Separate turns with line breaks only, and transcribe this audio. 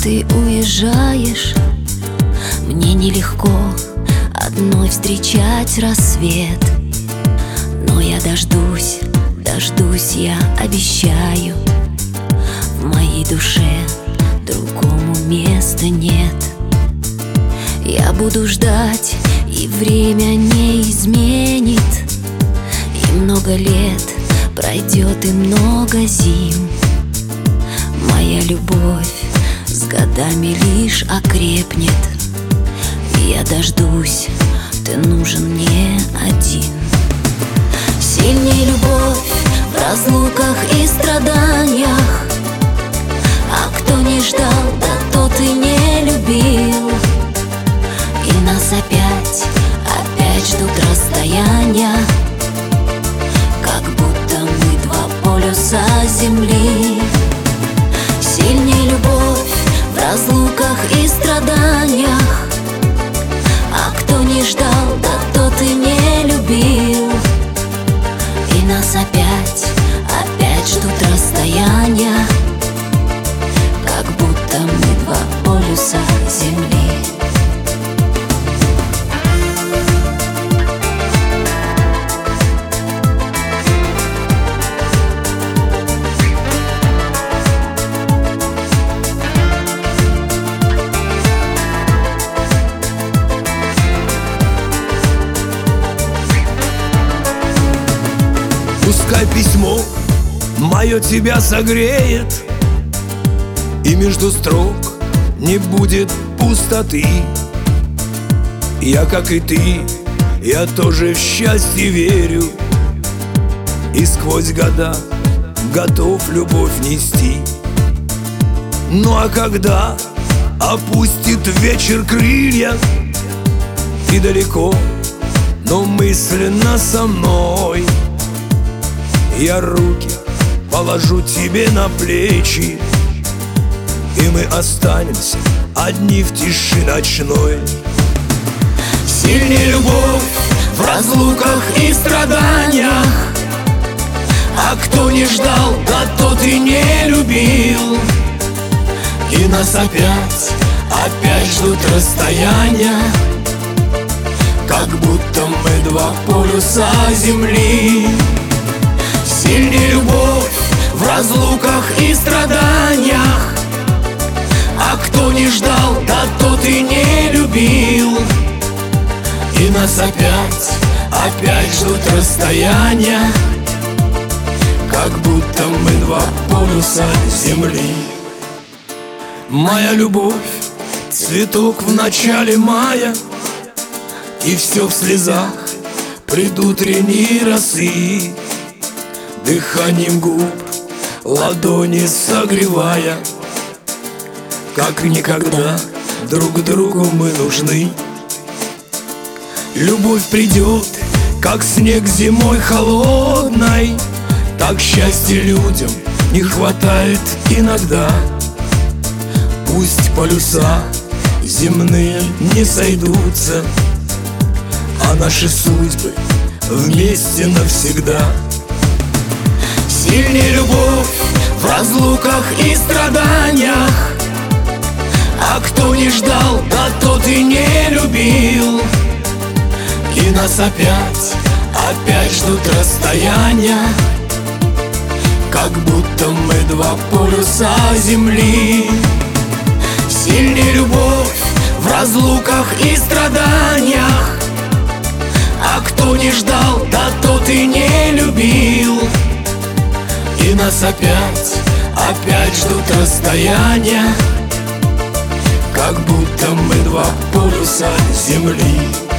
ты уезжаешь, мне нелегко одной встречать рассвет. Но я дождусь, я обещаю. В моей душе другому места нет. Я буду ждать, и время не изменит. И много лет пройдет, и много зим. Моя любовь с годами лишь окрепнет. И я дождусь, ты нужен мне один. Сильней любовь в разлуках и страданиях. А кто не ждал, да тот и не любил. И нас опять ждут расстояния, как будто мы два полюса земли. Сильней любовь в разлуках и страданиях. А кто не ждал, да тот и не любил. И нас опять ждут расстояния, как будто мы два полюса земли.
Пускай письмо мое тебя согреет, и между строк не будет пустоты. Я, как и ты, я тоже в счастье верю, и сквозь года готов любовь нести. Ну а когда опустит вечер крылья, ты далеко, но мысленно со мной, я руки положу тебе на плечи, и мы останемся одни в тиши ночной.
Сильней любовь в разлуках и страданиях. А кто не ждал, да тот и не любил. И нас опять ждут расстояния, как будто мы два полюса земли. Сильней любовь в разлуках и страданиях. А кто не ждал, да тот и не любил. И нас опять ждут расстояния, как будто мы два полюса земли.
Моя любовь — цветок в начале мая, и все в слезах предутренней росы. Дыханием губ ладони согревая, как никогда друг другу мы нужны. Любовь придет, как снег зимой холодной, так счастья людям не хватает иногда. Пусть полюса земные не сойдутся, а наши судьбы вместе навсегда.
Сильней любовь в разлуках и страданиях. А кто не ждал, да тот и не любил. И нас опять ждут расстояния, как будто мы два полюса земли. Сильней любовь в разлуках и страданиях. А кто не ждал, да тот и не любил. И нас опять ждут расстояния, как будто мы два полюса земли.